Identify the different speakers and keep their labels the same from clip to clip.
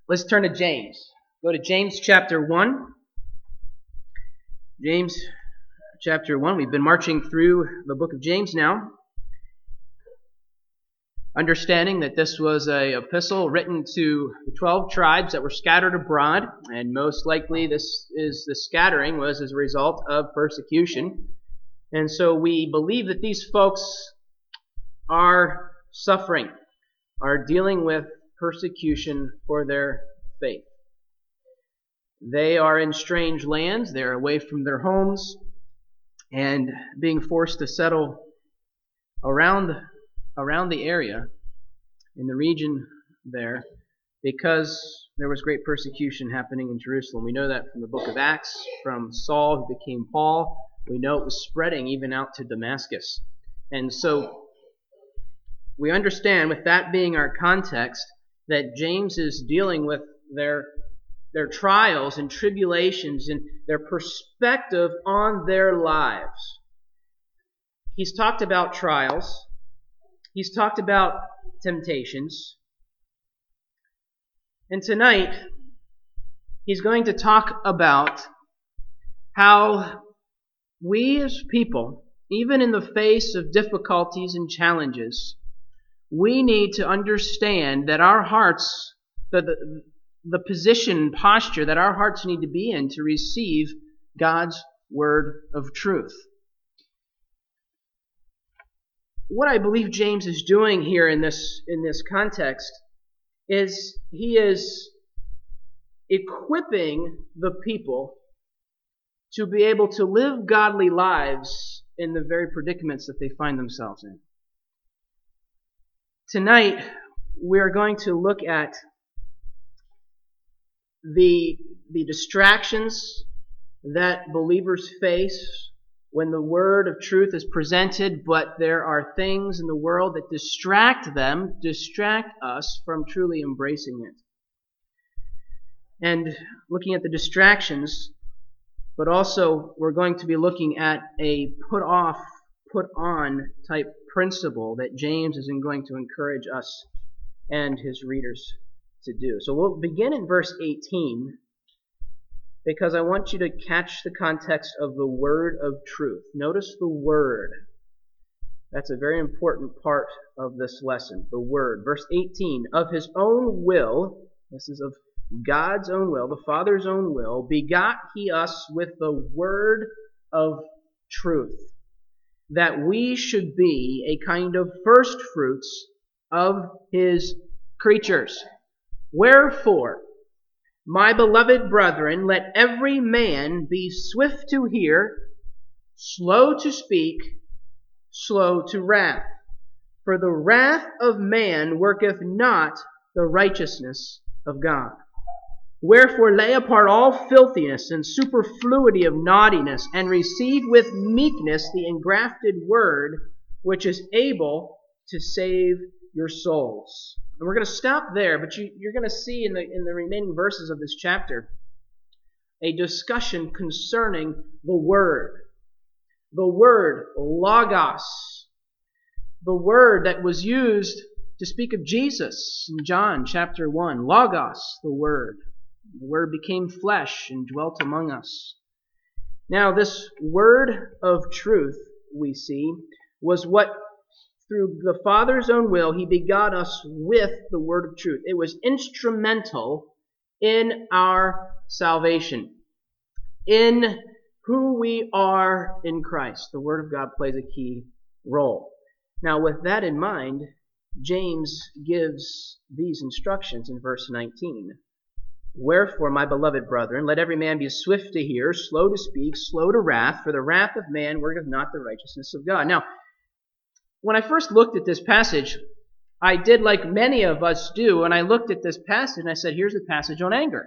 Speaker 1: Let's turn to James. Go to James chapter 1. James chapter 1. We've been marching through the book of James now, understanding that this was an epistle written to the 12 tribes that were scattered abroad, and most likely the scattering was as a result of persecution. And so we believe that these folks are suffering, are dealing with persecution for their faith. They are in strange lands, they're away from their homes, and being forced to settle around the area, in the region there, because there was great persecution happening in Jerusalem. We know that from the book of Acts, from Saul who became Paul. We know it was spreading even out to Damascus. And so we understand, with that being our context, that James is dealing with their trials and tribulations and their perspective on their lives. He's talked about trials. He's talked about temptations. And tonight, he's going to talk about how we as people, even in the face of difficulties and challenges, we need to understand that our hearts, the position and posture that our hearts need to be in to receive God's word of truth. What I believe James is doing here in this context is he is equipping the people to be able to live godly lives in the very predicaments that they find themselves in. Tonight, we are going to look at the distractions that believers face when the word of truth is presented, but there are things in the world that distract us from truly embracing it. And looking at the distractions, but also we're going to be looking at a put off, put on type principle that James is going to encourage us and his readers to do. So we'll begin in verse 18, because I want you to catch the context of the word of truth. Notice the word. That's a very important part of this lesson, the word. Verse 18, of his own will, this is of God's own will, the Father's own will, begot he us with the word of truth, that we should be a kind of first fruits of his creatures. Wherefore, my beloved brethren, let every man be swift to hear, slow to speak, slow to wrath. For the wrath of man worketh not the righteousness of God. Wherefore lay apart all filthiness and superfluity of naughtiness, and receive with meekness the engrafted word, which is able to save your souls. And we're going to stop there, but you're going to see in the remaining verses of this chapter a discussion concerning the word. The word, logos. The word that was used to speak of Jesus in John chapter 1. Logos, the word. The word became flesh and dwelt among us. Now, this word of truth, we see, was what, through the Father's own will, he begot us with the word of truth. It was instrumental in our salvation, in who we are in Christ. The word of God plays a key role. Now, with that in mind, James gives these instructions in verse 19. Wherefore, my beloved brethren, let every man be swift to hear, slow to speak, slow to wrath, for the wrath of man worketh not the righteousness of God. Now, when I first looked at this passage, I did like many of us do, and I looked at this passage and I said, here's a passage on anger.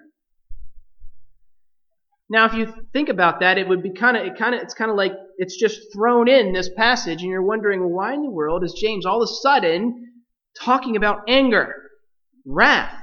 Speaker 1: Now, if you think about that, it would be it's kind of like it's just thrown in this passage, and you're wondering, well, why in the world is James all of a sudden talking about anger, wrath?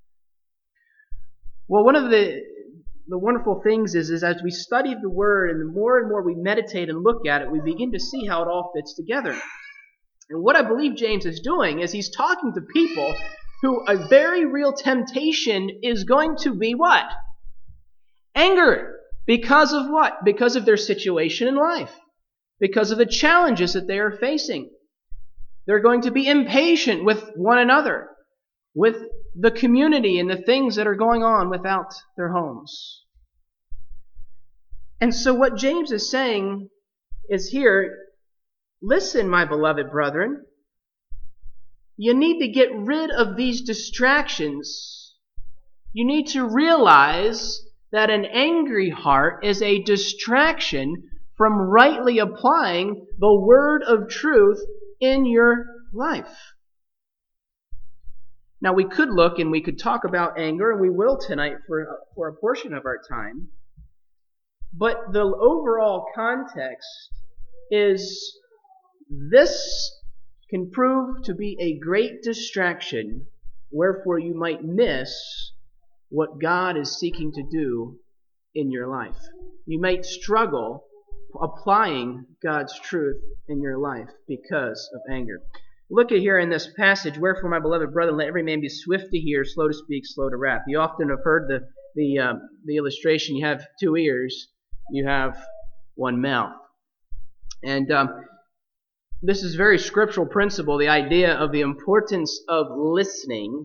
Speaker 1: Well, one of the wonderful things is as we study the Word and the more we meditate and look at it, we begin to see how it all fits together. And what I believe James is doing is he's talking to people who a very real temptation is going to be what? Anger. Because of what? Because of their situation in life. Because of the challenges that they are facing. They're going to be impatient with one another, with the community and the things that are going on without their homes. And so what James is saying is here, listen, my beloved brethren, you need to get rid of these distractions. You need to realize that an angry heart is a distraction from rightly applying the word of truth in your life. Now we could look and we could talk about anger, and we will tonight for a portion of our time. But the overall context is this can prove to be a great distraction, wherefore you might miss what God is seeking to do in your life. You might struggle applying God's truth in your life because of anger. Look at here in this passage, wherefore, my beloved brethren, let every man be swift to hear, slow to speak, slow to wrath. You often have heard the illustration, you have 2 ears, you have 1 mouth. And this is a very scriptural principle, the idea of the importance of listening.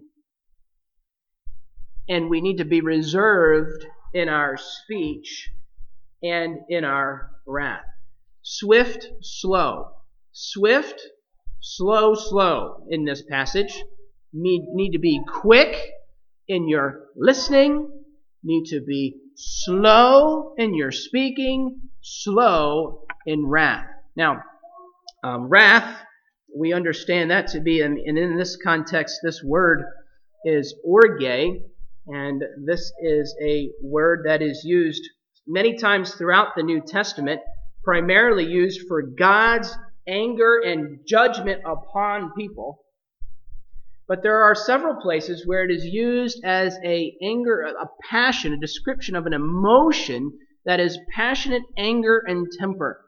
Speaker 1: And we need to be reserved in our speech and in our wrath. Swift, slow. Swift, slow, slow in this passage. Need to be quick in your listening. Need to be slow in your speaking. Slow in wrath. Now, wrath, we understand that to be, and in this context, this word is orge. And this is a word that is used many times throughout the New Testament, primarily used for God's anger and judgment upon people. But there are several places where it is used as a passion, a description of an emotion that is passionate anger and temper.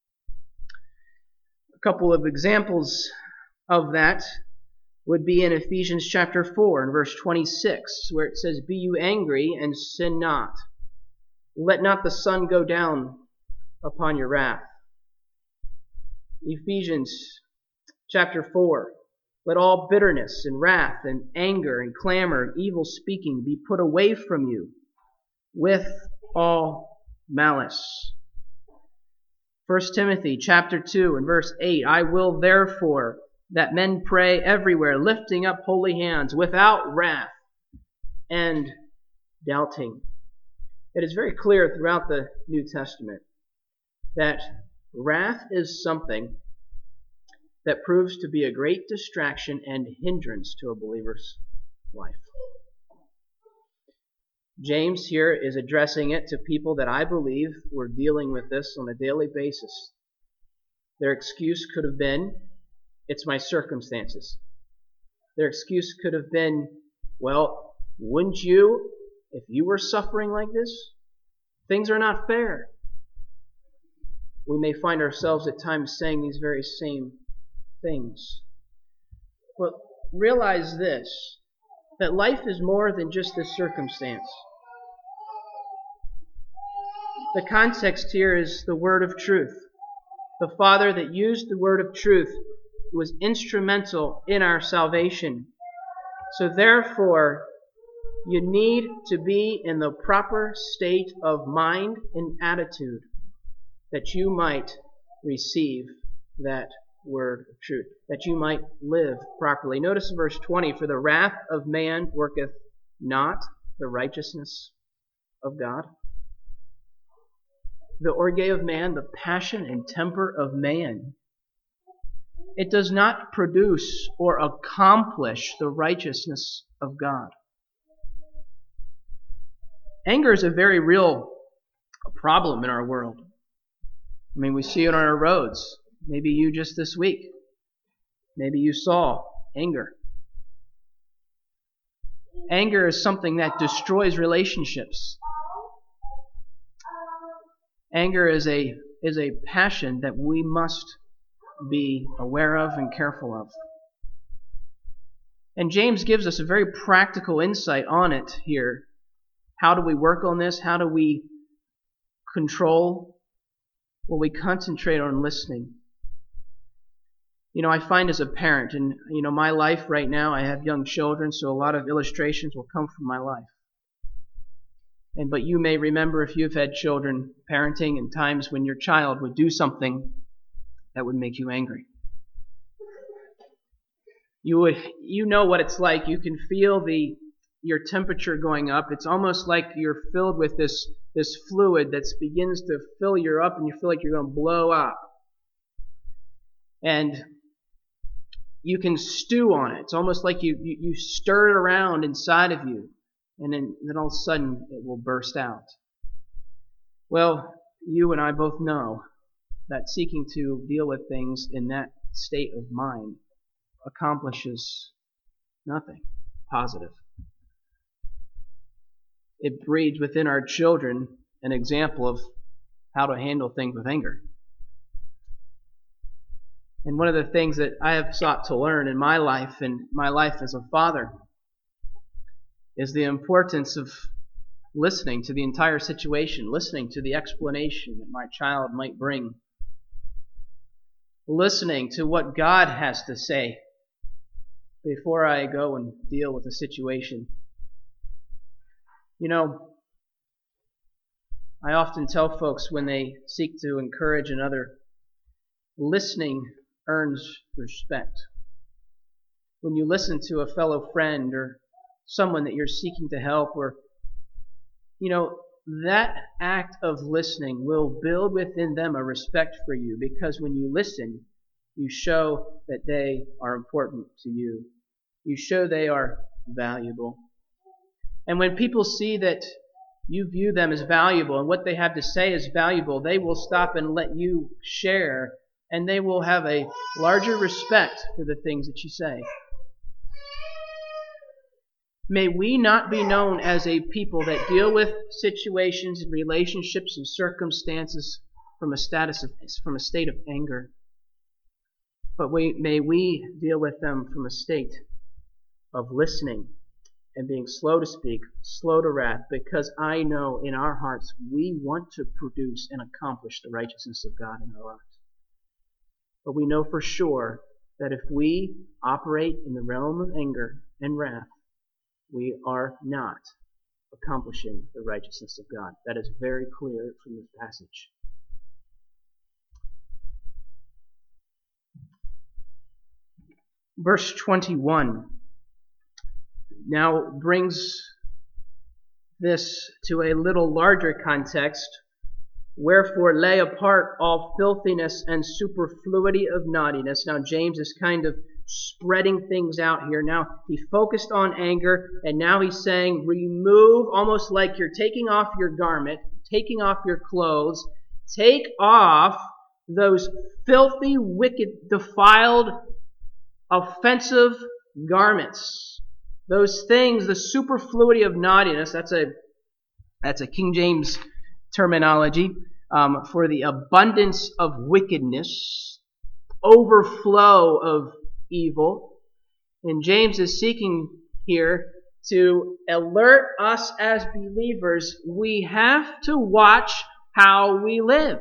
Speaker 1: A couple of examples of that would be in Ephesians chapter 4 and verse 26, where it says, "Be you angry and sin not. Let not the sun go down upon your wrath." Ephesians chapter 4, "Let all bitterness and wrath and anger and clamor and evil speaking be put away from you with all malice." 1 Timothy chapter 2 and verse 8, "I will therefore that men pray everywhere, lifting up holy hands, without wrath and doubting." It is very clear throughout the New Testament that wrath is something that proves to be a great distraction and hindrance to a believer's life. James here is addressing it to people that I believe were dealing with this on a daily basis. Their excuse could have been, "It's my circumstances." Their excuse could have been, "Well, wouldn't you, if you were suffering like this? Things are not fair." We may find ourselves at times saying these very same things. But realize this, that life is more than just this circumstance. The context here is the word of truth. The Father that used the word of truth was instrumental in our salvation. So therefore, you need to be in the proper state of mind and attitude that you might receive that word of truth, that you might live properly. Notice in verse 20, "For the wrath of man worketh not the righteousness of God." The orge of man, the passion and temper of man, it does not produce or accomplish the righteousness of God. Anger is a very real problem in our world. I mean, we see it on our roads. Maybe you just this week. Maybe you saw anger. Anger is something that destroys relationships. Anger is a passion that we must be aware of and careful of. And James gives us a very practical insight on it here. How do we work on this? How do we control? Well, we concentrate on listening. I find as a parent, and my life right now, I have young children, so a lot of illustrations will come from my life. But you may remember, if you've had children, parenting and times when your child would do something that would make you angry. You know what it's like. You can feel your temperature going up. It's almost like you're filled with this fluid that begins to fill you up, and you feel like you're going to blow up. And you can stew on it. It's almost like you stir it around inside of you, and then all of a sudden it will burst out. Well, you and I both know that seeking to deal with things in that state of mind accomplishes nothing positive. It breeds within our children an example of how to handle things with anger. And one of the things that I have sought to learn in my life and my life as a father is the importance of listening to the entire situation, listening to the explanation that my child might bring, listening to what God has to say before I go and deal with a situation. I often tell folks when they seek to encourage another, listening earns respect. When you listen to a fellow friend or someone that you're seeking to help, or that act of listening will build within them a respect for you, because when you listen, you show that they are important to you. You show they are valuable. And when people see that you view them as valuable and what they have to say is valuable, they will stop and let you share, and they will have a larger respect for the things that you say. May we not be known as a people that deal with situations and relationships and circumstances from a state of anger, but may we deal with them from a state of listening and being slow to speak, slow to wrath, because I know in our hearts we want to produce and accomplish the righteousness of God in our lives. But we know for sure that if we operate in the realm of anger and wrath, we are not accomplishing the righteousness of God. That is very clear from this passage. Verse 21 now brings this to a little larger context. Wherefore lay apart all filthiness and superfluity of naughtiness. Now James is kind of spreading things out here. Now he focused on anger, and now he's saying remove, almost like you're taking off your garment, taking off your clothes. Take off those filthy, wicked, defiled, offensive garments. Those things, the superfluity of naughtiness, that's a King James terminology for the abundance of wickedness, overflow of evil. And James is seeking here to alert us as believers, we have to watch how we live.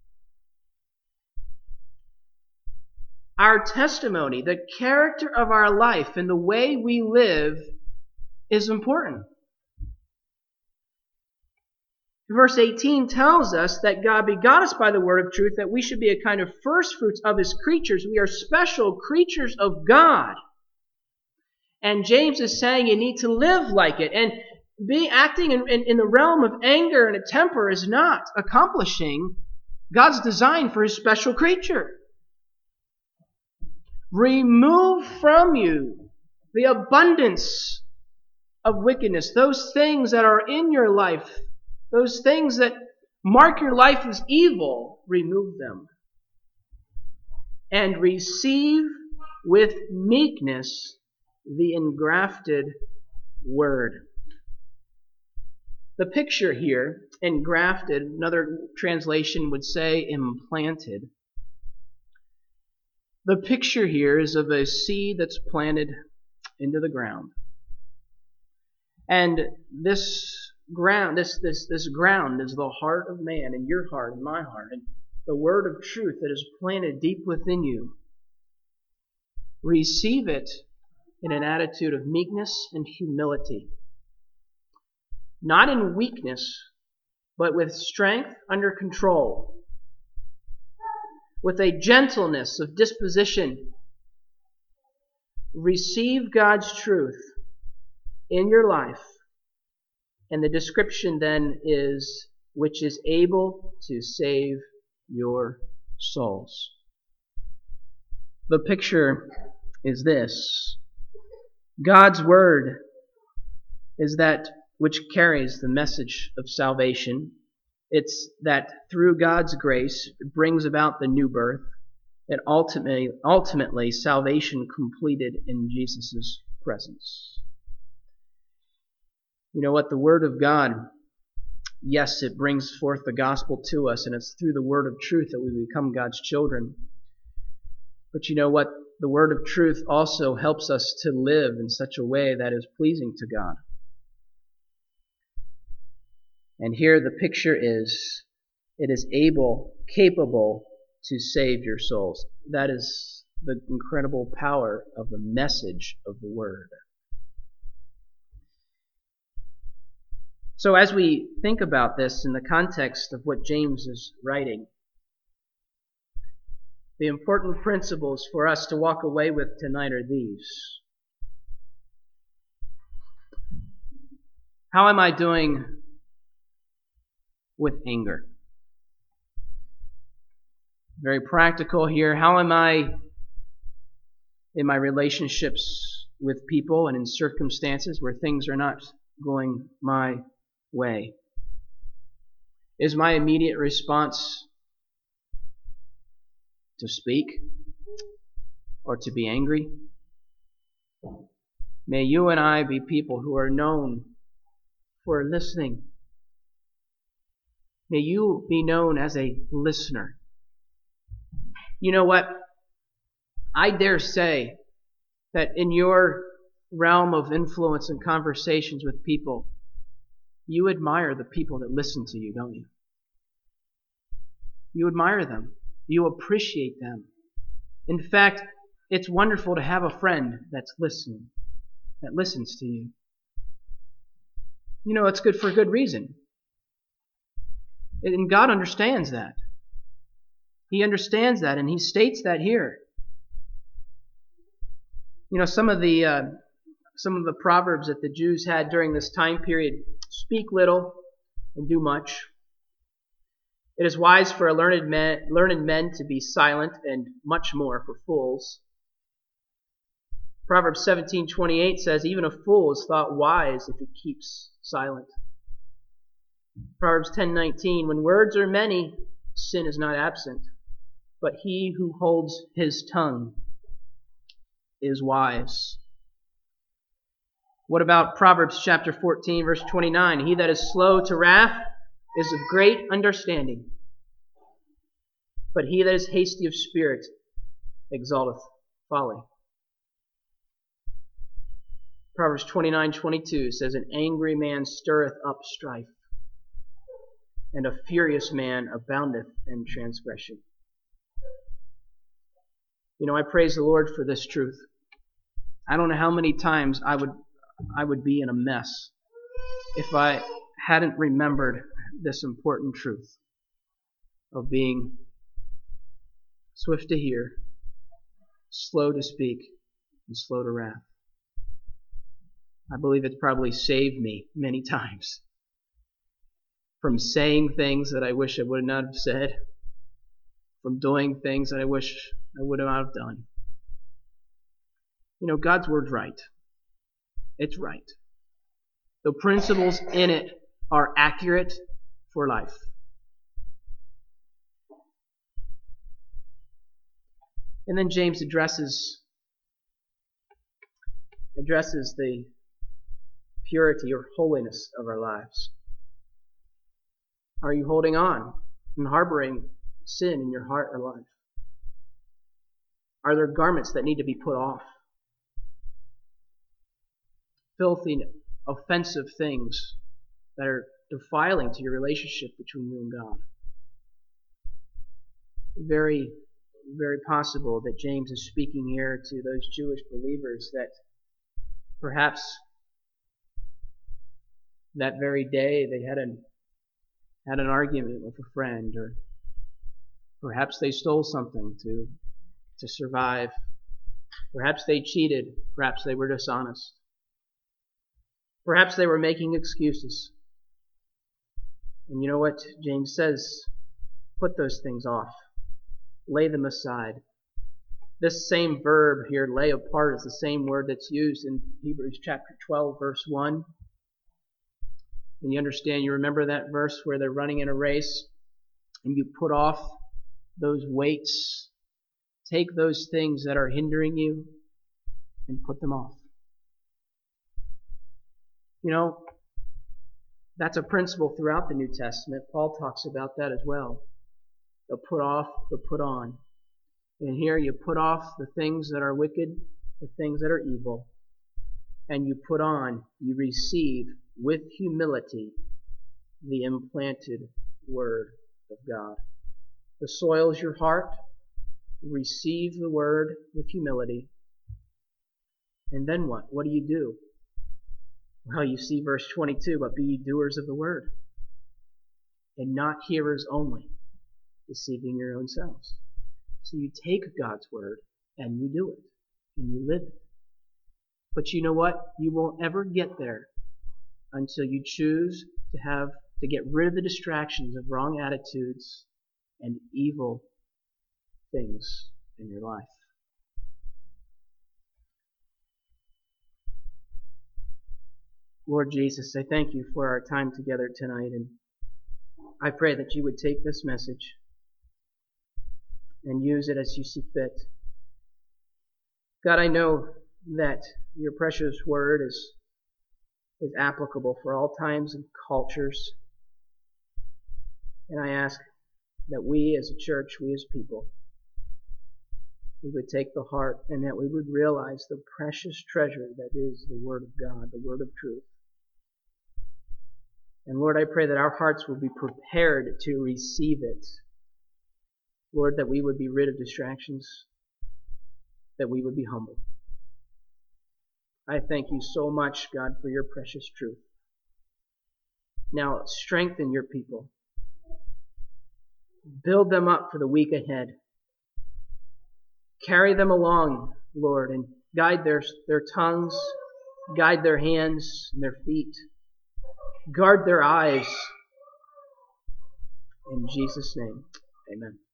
Speaker 1: Our testimony, the character of our life, and the way we live is important. Verse 18 tells us that God begot us by the word of truth, that we should be a kind of first fruits of His creatures. We are special creatures of God. And James is saying you need to live like it. And acting in the realm of anger and a temper is not accomplishing God's design for His special creature. Remove from you the abundance of wickedness, those things that are in your life, those things that mark your life as evil, remove them. And receive with meekness the engrafted word. The picture here, engrafted, another translation would say implanted. The picture here is of a seed that's planted into the ground. And this ground, this ground is the heart of man, and your heart and my heart, and the word of truth that is planted deep within you. Receive it in an attitude of meekness and humility. Not in weakness, but with strength under control. With a gentleness of disposition. Receive God's truth in your life. And the description then is, which is able to save your souls. The picture is this. God's word is that which carries the message of salvation. It's that through God's grace, it brings about the new birth, and ultimately salvation completed in Jesus' presence. You know what? The Word of God, yes, it brings forth the gospel to us, and it's through the Word of truth that we become God's children. But you know what? The Word of truth also helps us to live in such a way that is pleasing to God. And here the picture is, it is capable to save your souls. That is the incredible power of the message of the Word. So as we think about this in the context of what James is writing, the important principles for us to walk away with tonight are these. How am I doing with anger? Very practical here. How am I in my relationships with people and in circumstances where things are not going my way? Is my immediate response to speak or to be angry? May you and I be people who are known for listening. May you be known as a listener. You know what? I dare say that in your realm of influence and conversations with people, you admire the people that listen to you, don't you? You admire them. You appreciate them. In fact, it's wonderful to have a friend that's listening, that listens to you. You know, it's good for a good reason. And God understands that. He understands that, and He states that here. You know, some of the proverbs that the Jews had during this time period: speak little and do much. It is wise for learned men to be silent, and much more for fools. Proverbs 17:28 says, even a fool is thought wise if he keeps silent. Proverbs 10:19, when words are many, sin is not absent, but he who holds his tongue is wise. What about Proverbs chapter 14, verse 29? He that is slow to wrath is of great understanding, but he that is hasty of spirit exalteth folly. Proverbs 29:22 says, an angry man stirreth up strife, and a furious man aboundeth in transgression. You know, I praise the Lord for this truth. I don't know how many times I would be in a mess if I hadn't remembered this important truth of being swift to hear, slow to speak, and slow to wrath. I believe it's probably saved me many times from saying things that I wish I would not have said, from doing things that I wish I would not have done. You know, God's word's right. It's right. The principles in it are accurate for life. And then James addresses the purity or holiness of our lives. Are you holding on and harboring sin in your heart or life? Are there garments that need to be put off? filthy, offensive things that are defiling to your relationship between you and God. Very, very possible that James is speaking here to those Jewish believers that perhaps that very day they had an argument with a friend, or perhaps they stole something to survive. Perhaps they cheated. Perhaps they were dishonest. Perhaps they were making excuses. And you know what James says? Put those things off. Lay them aside. This same verb here, lay apart, is the same word that's used in Hebrews chapter 12, verse 1. And you understand, you remember that verse where they're running in a race and you put off those weights, take those things that are hindering you and put them off. You know, that's a principle throughout the New Testament. Paul talks about that as well. The put off, the put on. And here you put off the things that are wicked, the things that are evil, and you put on, you receive with humility the implanted Word of God. The soil is your heart. Receive the Word with humility. And then what? What do? Well, you see verse 22, but be ye doers of the Word, and not hearers only, deceiving your own selves. So you take God's Word and you do it, and you live it. But you know what? You won't ever get there until you choose to get rid of the distractions of wrong attitudes and evil things in your life. Lord Jesus, I thank you for our time together tonight, and I pray that you would take this message and use it as you see fit. God, I know that your precious word is applicable for all times and cultures. And I ask that we as a church, we as people, we would take the heart and that we would realize the precious treasure that is the Word of God, the Word of truth. And Lord, I pray that our hearts will be prepared to receive it. Lord, that we would be rid of distractions, that we would be humble. I thank you so much, God, for your precious truth. Now, strengthen your people. Build them up for the week ahead. Carry them along, Lord, and guide their tongues, guide their hands and their feet. Guard their eyes. In Jesus' name, amen.